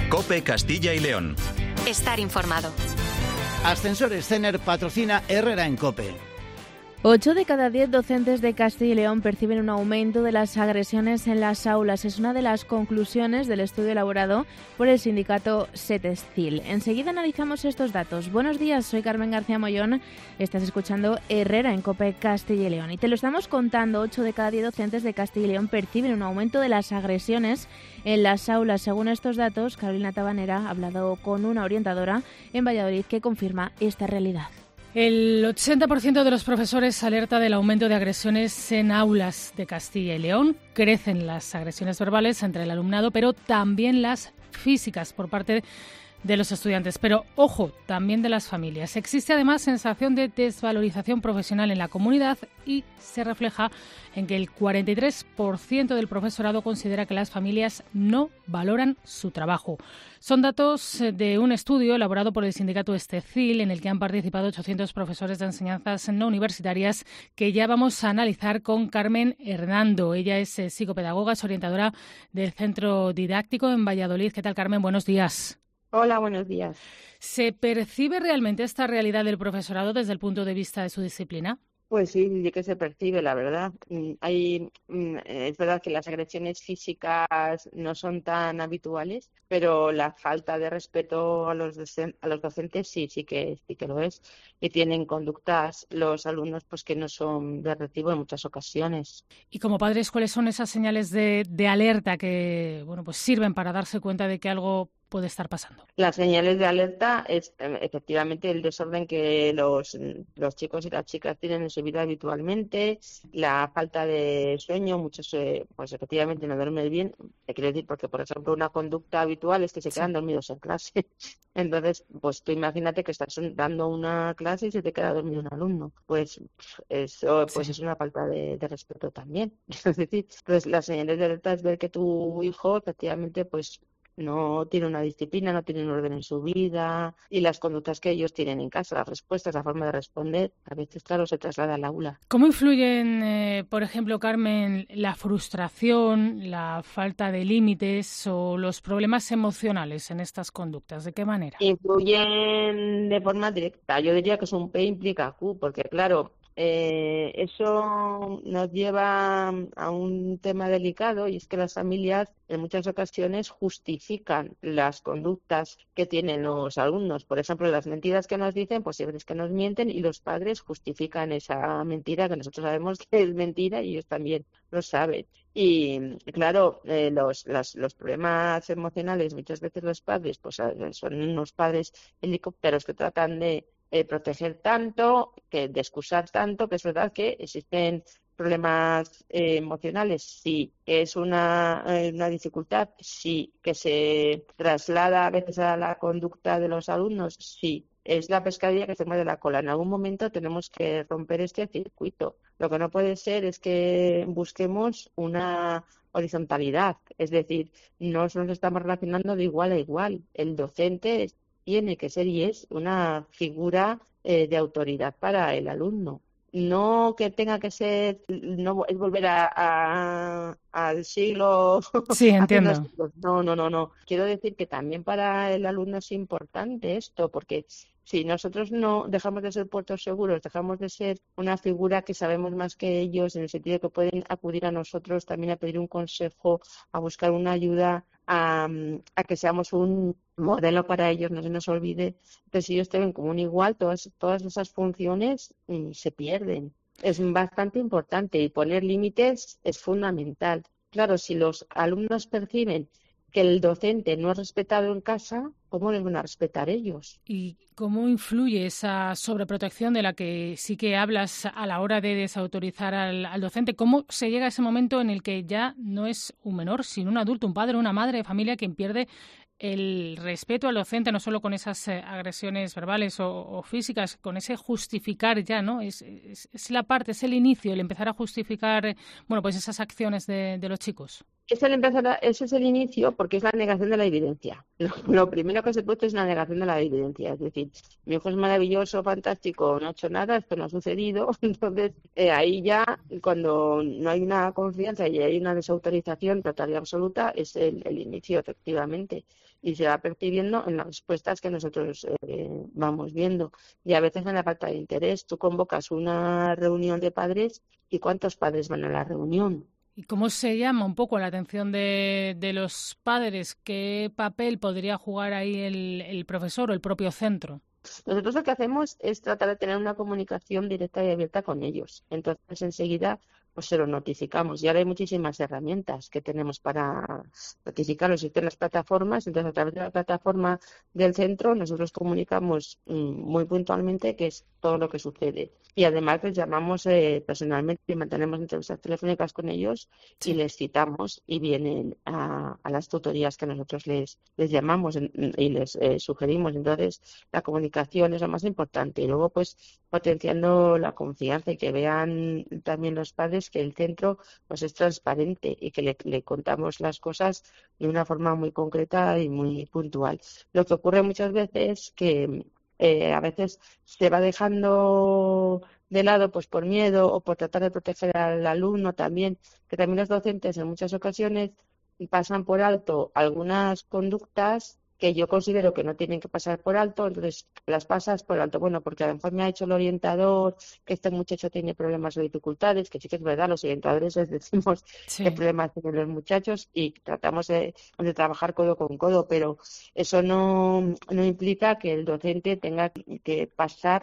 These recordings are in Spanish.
COPE Castilla y León. Estar informado. Ascensores Cener patrocina Herrera en COPE. 8 de cada 10 docentes de Castilla y León perciben un aumento de las agresiones en las aulas. Es una de las conclusiones del estudio elaborado por el sindicato SETESCIL. Enseguida analizamos estos datos. Buenos días, soy Carmen García Mollón. Estás escuchando Herrera en COPE Castilla y León. Y te lo estamos contando, 8 de cada 10 docentes de Castilla y León perciben un aumento de las agresiones en las aulas. Según estos datos, Carolina Tabanera ha hablado con una orientadora en Valladolid que confirma esta realidad. El 80% de los profesores alerta del aumento de agresiones en aulas de Castilla y León. Crecen las agresiones verbales entre el alumnado, pero también las físicas por parte de los estudiantes. Pero, ojo, también de las familias. Existe además sensación de desvalorización profesional en la comunidad y se refleja en que el 43% del profesorado considera que las familias no valoran su trabajo. Son datos de un estudio elaborado por el sindicato SETESCIL en el que han participado 800 profesores de enseñanzas no universitarias que ya vamos a analizar con Carmen Hernando. Ella es psicopedagoga, es orientadora del Centro Didáctico en Valladolid. ¿Qué tal, Carmen? Buenos días. Hola, buenos días. ¿Se percibe realmente esta realidad del profesorado desde el punto de vista de su disciplina? Pues sí que se percibe, la verdad. Es verdad que las agresiones físicas no son tan habituales, pero la falta de respeto a los docentes sí que lo es. Y tienen conductas los alumnos pues que no son de recibo en muchas ocasiones. Y como padres, ¿cuáles son esas señales de alerta que pues sirven para darse cuenta de que algo puede estar pasando? Las señales de alerta es efectivamente el desorden que los chicos y las chicas tienen en su vida habitualmente, la falta de sueño, muchos pues efectivamente no duermen bien. Te quiero decir porque, por ejemplo, una conducta habitual es que se quedan dormidos en clase. Entonces, pues tú imagínate que estás dando una clase y se te queda dormido un alumno. Pues eso es una falta de respeto también. Es decir, pues las señales de alerta es ver que tu hijo efectivamente pues no tiene una disciplina, no tiene un orden en su vida y las conductas que ellos tienen en casa, las respuestas, la forma de responder, a veces, claro, se traslada al aula. ¿Cómo influyen, por ejemplo, Carmen, la frustración, la falta de límites o los problemas emocionales en estas conductas? ¿De qué manera? Influyen de forma directa. Yo diría que es un P implica Q, porque claro, eso nos lleva a un tema delicado y es que las familias en muchas ocasiones justifican las conductas que tienen los alumnos. Por ejemplo, las mentiras que nos dicen, pues siempre es que nos mienten y los padres justifican esa mentira que nosotros sabemos que es mentira y ellos también lo saben. Y claro, los problemas emocionales, muchas veces los padres pues son unos padres helicópteros que tratan de proteger tanto, de excusar tanto, que es verdad que existen problemas emocionales, sí, que es una dificultad, sí, que se traslada a veces a la conducta de los alumnos, sí, es la pescadilla que se muerde la cola. En algún momento tenemos que romper este circuito. Lo que no puede ser es que busquemos una horizontalidad, es decir, no nos estamos relacionando de igual a igual. El docente tiene que ser y es una figura de autoridad para el alumno. No que tenga que ser, no es volver al siglo. Sí, entiendo. No. Quiero decir que también para el alumno es importante esto, porque si nosotros no dejamos de ser puertos seguros, dejamos de ser una figura que sabemos más que ellos, en el sentido de que pueden acudir a nosotros también a pedir un consejo, a buscar una ayuda, a que seamos un modelo para ellos, no se nos olvide. Entonces, si ellos te ven como un igual, todas esas funciones se pierden. Es bastante importante y poner límites es fundamental. Claro, si los alumnos perciben que el docente no es respetado en casa, ¿cómo les van a respetar ellos? ¿Y cómo influye esa sobreprotección de la que sí que hablas a la hora de desautorizar al docente? ¿Cómo se llega a ese momento en el que ya no es un menor, sino un adulto, un padre, una madre de familia quien pierde el respeto al docente, no solo con esas agresiones verbales o físicas, con ese justificar ya, ¿no? Es la parte, es el inicio, el empezar a justificar, pues esas acciones de los chicos. Ese es el inicio, porque es la negación de la evidencia. Lo primero que se produce es una negación de la evidencia. Es decir, mi hijo es maravilloso, fantástico, no ha hecho nada, esto no ha sucedido. Entonces, ahí ya, cuando no hay una confianza y hay una desautorización total y absoluta, es el inicio, efectivamente. Y se va percibiendo en las respuestas que nosotros vamos viendo. Y a veces en la falta de interés. Tú convocas una reunión de padres y ¿cuántos padres van a la reunión? ¿Y cómo se llama un poco la atención de los padres? ¿Qué papel podría jugar ahí el profesor o el propio centro? Nosotros lo que hacemos es tratar de tener una comunicación directa y abierta con ellos. Entonces, enseguida, pues se lo notificamos. Y ahora hay muchísimas herramientas que tenemos para notificarlo. Existen las plataformas, entonces a través de la plataforma del centro nosotros comunicamos muy puntualmente qué es todo lo que sucede. Y además les llamamos personalmente y mantenemos entrevistas telefónicas con ellos y les citamos y vienen a las tutorías que nosotros les llamamos y les sugerimos. Entonces, la comunicación es lo más importante. Y luego, pues, potenciando la confianza y que vean también los padres que el centro pues es transparente y que le contamos las cosas de una forma muy concreta y muy puntual. Lo que ocurre muchas veces que a veces se va dejando de lado pues por miedo o por tratar de proteger al alumno también, que también los docentes en muchas ocasiones pasan por alto algunas conductas que yo considero que no tienen que pasar por alto, entonces las pasas por alto. Bueno, porque a lo mejor me ha dicho el orientador que este muchacho tiene problemas o dificultades, que sí que es verdad, los orientadores les decimos qué problemas tienen los muchachos y tratamos de trabajar codo con codo, pero eso no implica que el docente tenga que pasar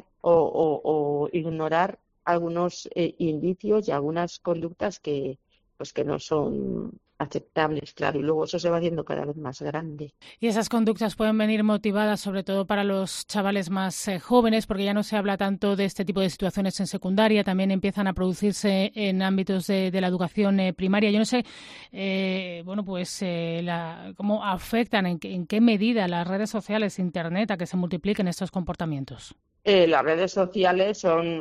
o ignorar algunos indicios y algunas conductas que no son aceptables, claro, y luego eso se va haciendo cada vez más grande. Y esas conductas pueden venir motivadas sobre todo para los chavales más jóvenes, porque ya no se habla tanto de este tipo de situaciones en secundaria, también empiezan a producirse en ámbitos de la educación primaria. Yo no sé, cómo afectan, en qué medida las redes sociales, Internet, a que se multipliquen estos comportamientos. Las redes sociales son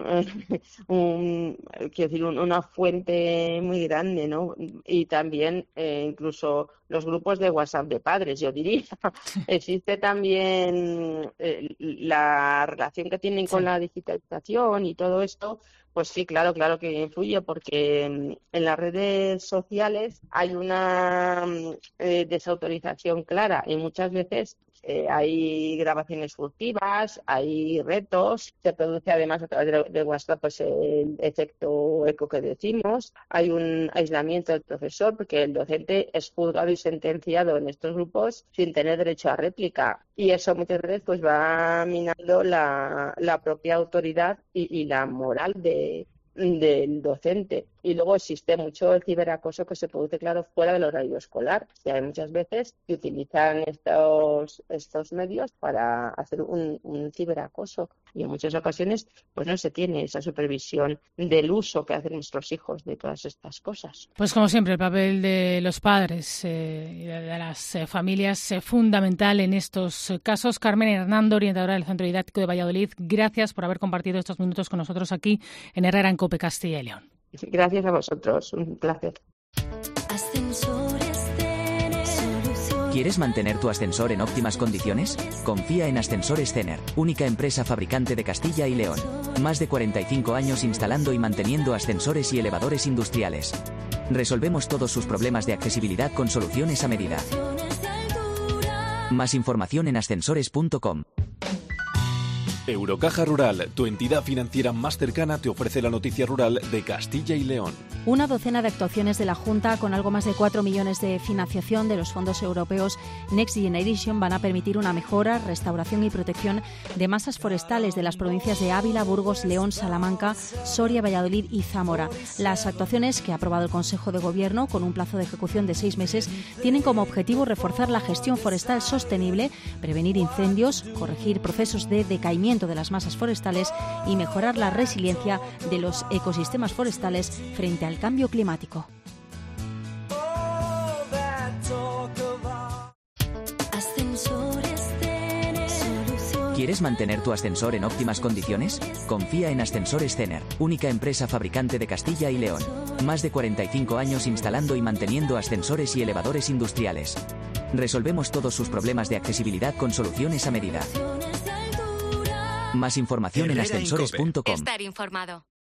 una fuente muy grande, ¿no? Y también incluso los grupos de WhatsApp de padres, yo diría. Existe también la relación que tienen con la digitalización y todo esto. Pues sí, claro que influye, porque en las redes sociales hay una desautorización clara y muchas veces hay grabaciones furtivas, hay retos, se produce además a través de WhatsApp pues el efecto eco que decimos, hay un aislamiento del profesor porque el docente es juzgado y sentenciado en estos grupos sin tener derecho a réplica y eso muchas veces pues va minando la propia autoridad y la moral del docente. Y luego existe mucho el ciberacoso que se produce, claro, fuera del horario escolar. Y hay muchas veces que utilizan estos medios para hacer un ciberacoso. Y en muchas ocasiones pues no se tiene esa supervisión del uso que hacen nuestros hijos de todas estas cosas. Pues como siempre, el papel de los padres y de las familias es fundamental en estos casos. Carmen Hernando, orientadora del Centro Didáctico de Valladolid, gracias por haber compartido estos minutos con nosotros aquí en Herrera en COPE Castilla y León. Gracias a vosotros, un placer. ¿Quieres mantener tu ascensor en óptimas condiciones? Confía en Ascensores Cener, única empresa fabricante de Castilla y León. Más de 45 años instalando y manteniendo ascensores y elevadores industriales. Resolvemos todos sus problemas de accesibilidad con soluciones a medida. Más información en ascensores.com. Eurocaja Rural, tu entidad financiera más cercana, te ofrece la noticia rural de Castilla y León. Una docena de actuaciones de la Junta, con algo más de 4 millones de financiación de los fondos europeos Next Generation, van a permitir una mejora, restauración y protección de masas forestales de las provincias de Ávila, Burgos, León, Salamanca, Soria, Valladolid y Zamora. Las actuaciones que ha aprobado el Consejo de Gobierno, con un plazo de ejecución de 6 meses, tienen como objetivo reforzar la gestión forestal sostenible, prevenir incendios, corregir procesos de decaimiento de las masas forestales y mejorar la resiliencia de los ecosistemas forestales frente al cambio climático. ¿Quieres mantener tu ascensor en óptimas condiciones? Confía en Ascensores Zener, única empresa fabricante de Castilla y León. Más de 45 años instalando y manteniendo ascensores y elevadores industriales. Resolvemos todos sus problemas de accesibilidad con soluciones a medida. Más información en ascensores.com. Estar informado.